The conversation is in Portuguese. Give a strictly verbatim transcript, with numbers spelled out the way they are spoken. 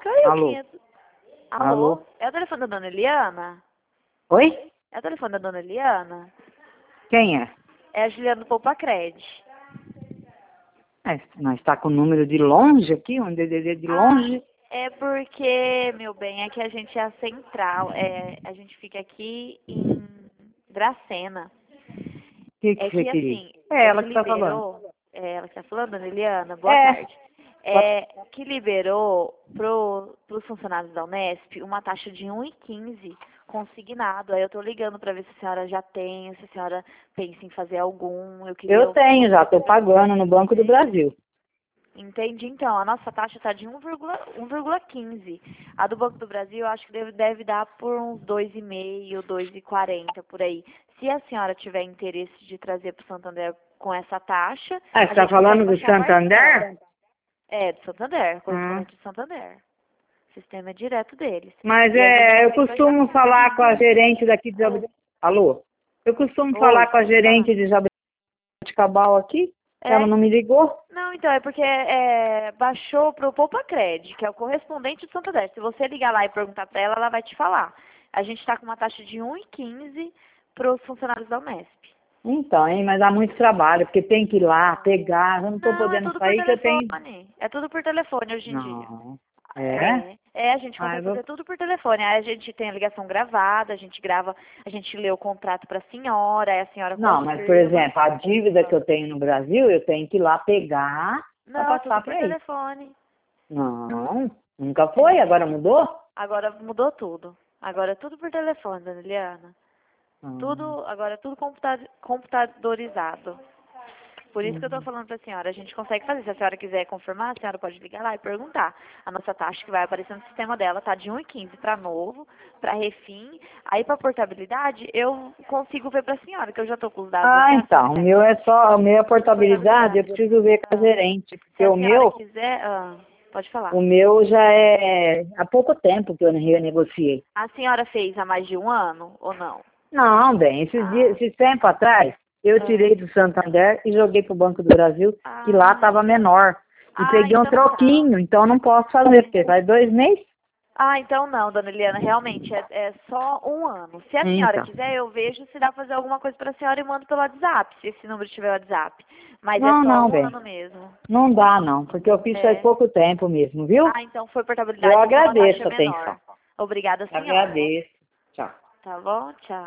Caiu Alô? quinhentos. Alô? Alô? É o telefone da dona Eliana? Oi? É o telefone da dona Eliana? Quem é? É a Juliana do Poupa Cred. É, nós está com o número de longe aqui, um D D D de longe. Ah, é porque, meu bem, é que a gente é a central. É, a gente fica aqui em Dracena. O que, que É você que queria? assim, É é ela que que está falando. liberou. É ela que tá falando, dona Eliana? Boa É. tarde. É que liberou pro, pros funcionários da Unesp uma taxa de um e quinze consignado. Aí eu tô ligando para ver se a senhora já tem, se a senhora pensa em fazer algum. Eu queria. Eu tenho já, estou pagando no Banco do Brasil. Entendi, então. A nossa taxa está de um vírgula quinze. A do Banco do Brasil, eu acho que deve, deve dar por uns dois e meio, dois e quarenta por aí. Se a senhora tiver interesse de trazer para o Santander com essa taxa... Ah, a você está gente falando consegue do baixar a Santander? parcela. É, do Santander, Hum. correspondente do Santander. O sistema é direto deles. Mas E a gente é, eu consegue baixar a costumo parcela. falar com a gerente daqui de Jaboticabal. Alô? Eu costumo Oi, falar com a pode falar. gerente de Jaboticabal aqui. Ela É? não me ligou. Não, então, é porque é, baixou pro Poupa Cred, que é o correspondente do Santander. Se você ligar lá e perguntar para ela, ela vai te falar. A gente está com uma taxa de um e quinze para os funcionários da Unesp. Então, hein, mas dá muito trabalho, porque tem que ir lá, pegar, eu não estou Não, é podendo tudo por sair que eu tenho... telefone. É tudo por telefone hoje em dia. Não, é? É, é, a gente Ah, eu consegue vou... fazer tudo por telefone. Aí a gente tem a ligação gravada, a gente grava, a gente lê o contrato para a senhora, aí a senhora Não, mas, por confirma. exemplo, a dívida que eu tenho no Brasil, eu tenho que ir lá pegar para Não, é tudo passar por para aí. telefone. Não, nunca foi, É. agora mudou? Agora mudou tudo. Agora é tudo por telefone, dona Eliana. Hum, Tudo, agora é tudo computa computadorizado. Por isso que eu estou hum. falando para a senhora, a gente consegue fazer. Se a senhora quiser confirmar, a senhora pode ligar lá e perguntar. A nossa taxa que vai aparecer no sistema dela tá de um e quinze para novo, para refim. Aí para portabilidade, eu consigo ver para a senhora, que eu já estou com os dados da Ah, senhora. então, o meu é só, o meu é portabilidade, eu preciso ver com a Ah, gerente, se porque a o senhora meu, quiser, ah, pode falar. o meu já é há pouco tempo que eu renegociei. A senhora fez há mais de um ano ou não? Não, bem, esses Ah, dias, esse tempo atrás, eu ah, tirei do Santander e joguei para o Banco do Brasil, que lá ah, estava menor. E ah, peguei um então tá. troquinho, então não posso fazer, porque faz dois meses. Ah, então não, dona Eliana, realmente é, é só um ano. Se a senhora Então. quiser, eu vejo se dá pra fazer alguma coisa pra senhora e mando pelo WhatsApp, se esse número tiver WhatsApp. Mas é Não, só não, um bem. ano mesmo. Não dá, não, porque eu fiz faz É. pouco tempo mesmo, viu? Ah, então foi Eu portabilidade, então a taxa agradeço é a atenção. menor. Obrigada, senhora. Agradeço. Tchau. Tá bom? Tchau.